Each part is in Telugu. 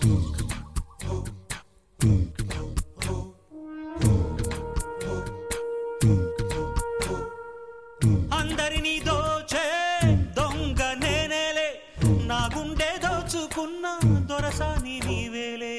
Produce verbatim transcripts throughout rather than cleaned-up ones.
అందరినీ దోచే దొంగ నేనేలే, నా గుండె దోచుకున్న దొరసాని నీవేలే.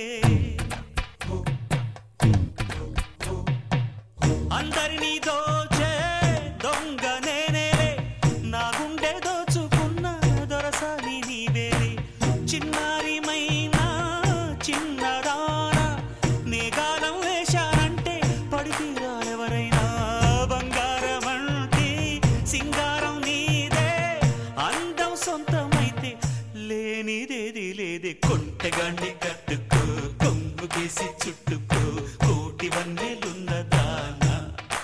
అందరినీ దోచే దొంగ నేనేలే, నా గుండె దోచుకున్న దొరసాని నీవేలే. చిన్నారిమైనా చిన్నదానా నీ గాలం వేశానంటే పడితీరాలెవరైనా. బంగారం అంటే సింగారం నీదే, అందం సొంతమైతే లేనిదేది లేదే. కొంటెగాండి కట్టుకో, కొంగు గీసి చుట్టుకో, కోటి వన్నెలున్నదానా.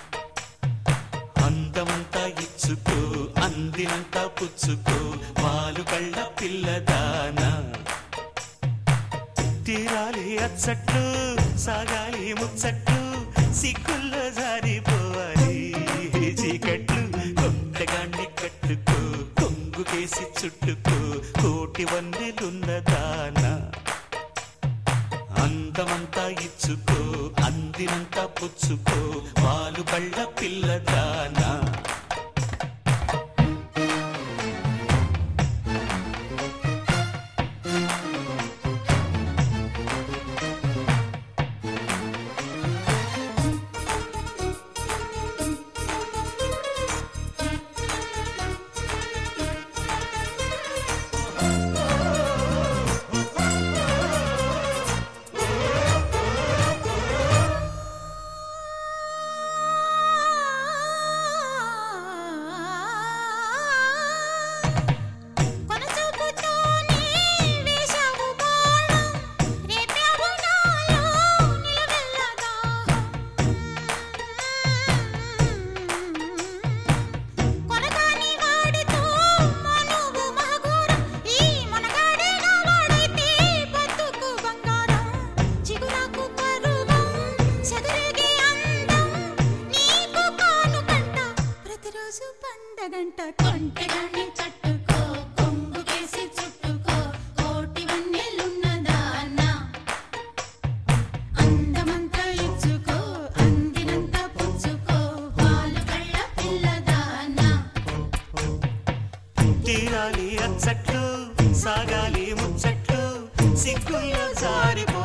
అందమంతా ఇచ్చుకో, అందినంతా పుచ్చుకో, వాలు కళ్ళ పిల్లదానా. తీరాలి అచ్చట్లు, సాగాలి ముచ్చట్లు, సిగ్గుల్లో జారిపోవాలి చీకట్లు. కొంటగాండి కట్టుకో, కొంగు కేసి చుట్టుకో, కోటి వన్నెలున్నదానా. అందమంతా ఇచ్చుకో, అందినంతా పుచ్చుకో, వాలు కళ్ళ పిల్లదానా. కొంటెగాన్ని కట్టుకో, కొంగు కేసి చుట్టుకో, కోటి వన్నెలున్నదానా. అందమంతా ఇచ్చుకో, అందినంతా పుచ్చుకో, వాలు కళ్ళ పిల్లదానా. తీరాలి అచ్చట్లు, సాగాలి ముచ్చట్లు, సిగ్గుల్లో జారిపో